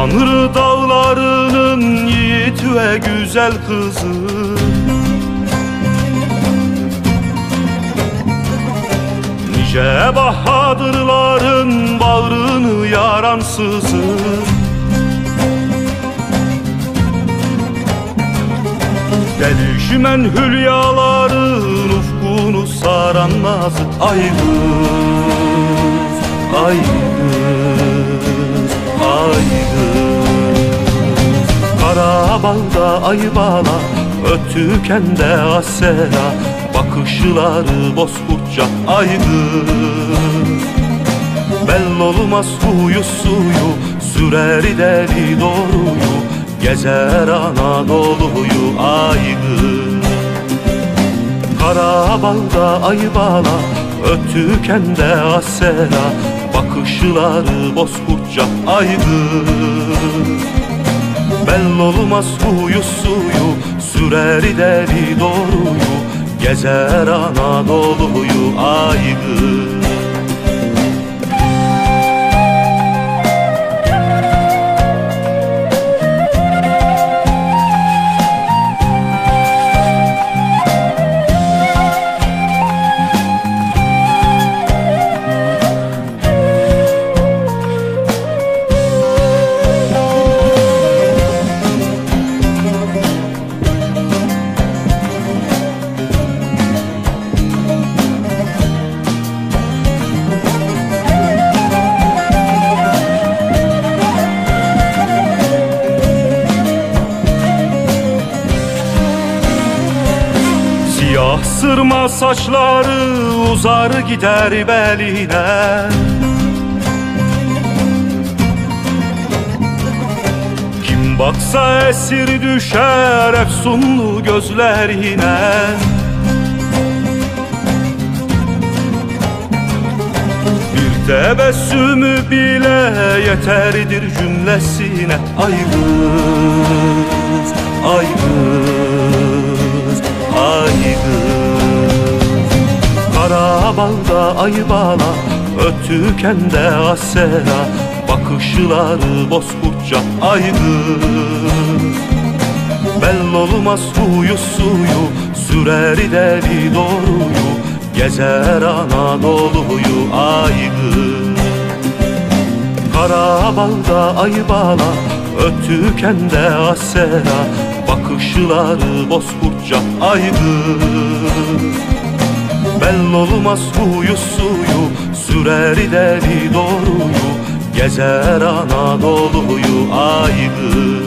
Tanrı dağlarının yiğit ve güzel kızı, nice bahadırların bağrını yaransızı. Delişmen hülyaların ufkunu saran nazı. Ay kız, ay kız, ay kız. Karabağda ay bala, ötüken de asera, bakışları bozkurtça ay kız. Belli olmaz huyu suyu, sürer deli doğruyu, gezer Anadolu'yu ay kız. Karabağda ay bala, ötüken de asera, bakışları bozkurtça ay kız. Belli olmaz huyu suyu, sürer deli doğruyu, gezer Anadolu'yu ay kız. Siyah sırma saçları uzar gider beline, kim baksa esir düşer efsunlu gözlerine. Bir tebessümü bile yeterdir cümlesine. Ay kız, ay kız, ay kız. Karabağda ay bala, ötüken de asera, bakışları bozkurtça ay kız. Belli olmaz huyu suyu, sürer deli doğruyu, gezer Anadolu'yu ay kız. Karabağda ay bala, ötüken de asera, bakışları bozkurtça ay kız. Belli olmaz huyu suyu, sürer deli doğruyu, gezer Anadolu'yu ay kız.